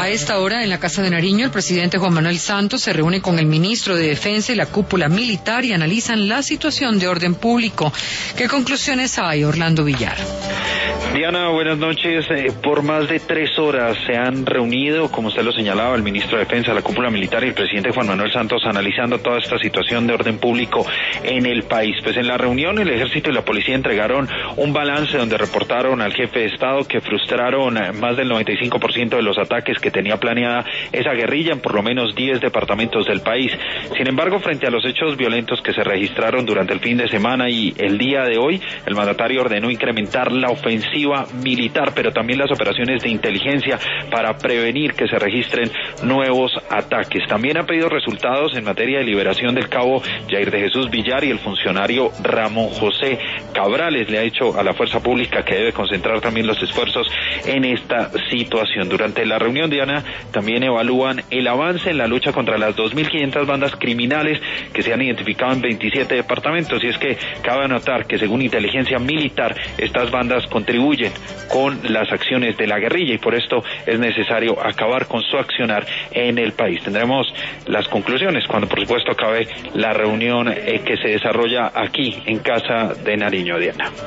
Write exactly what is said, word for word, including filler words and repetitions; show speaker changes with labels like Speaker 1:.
Speaker 1: A esta hora, en la Casa de Nariño, el presidente Juan Manuel Santos se reúne con el ministro de Defensa y la cúpula militar y analizan la situación de orden público. ¿Qué conclusiones hay, Orlando Villar?
Speaker 2: Diana, buenas noches. Eh, por más de tres horas se han reunido, como usted lo señalaba, el ministro de Defensa, la cúpula militar y el presidente Juan Manuel Santos analizando toda esta situación de orden público en el país. Pues en la reunión el ejército y la policía entregaron un balance donde reportaron al jefe de Estado que frustraron más del noventa y cinco por ciento de los ataques que tenía planeada esa guerrilla en por lo menos diez departamentos del país. Sin embargo, frente a los hechos violentos que se registraron durante el fin de semana y el día de hoy, el mandatario ordenó incrementar la ofensiva militar, pero también las operaciones de inteligencia para prevenir que se registren nuevos ataques. También ha pedido resultados en materia de liberación del cabo Jair de Jesús Villar y el funcionario Ramón José Cabrales. Le ha dicho a la fuerza pública que debe concentrar también los esfuerzos en esta situación. Durante la reunión, Diana, también evalúan el avance en la lucha contra las dos mil quinientas bandas criminales que se han identificado en veintisiete departamentos, y es que cabe anotar que según inteligencia militar, estas bandas contribuyen con las acciones de la guerrilla y por esto es necesario acabar con su accionar en el país. Tendremos las conclusiones cuando por supuesto acabe la reunión eh, que se desarrolla aquí en Casa de Nariño, Diana.